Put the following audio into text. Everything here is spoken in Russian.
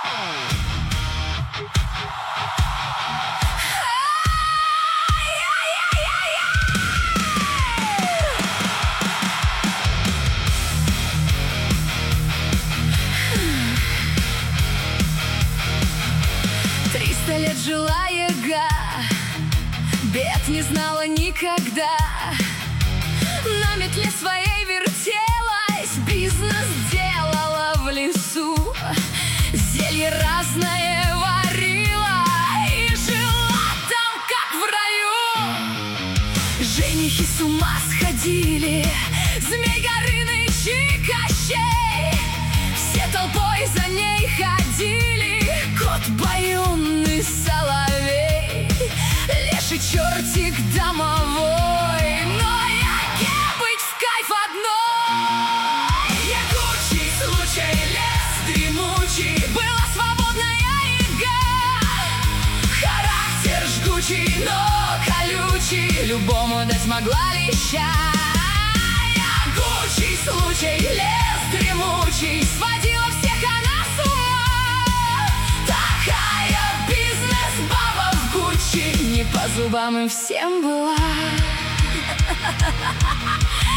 Лет жила яга, бед не знала никогда. На метле своей вертелась, бизнес делала в лесу, зелье разное варила и жила там, как в раю. Женихи с ума сходили, Змей Горыныч и Кощей, все толпой за ней ходили. Кот Баюн и Соловей, леший чертик домовой, но яге быть в кайф одной. Ягучий случай, лес дремучий, была свободная яга. Характер жгучий, но колючий, любому дать могла леща. Ягучий случай, лес дремучий, сводила всех она с ума. Такая бизнес-баба в Гуччи, не по зубам им всем была.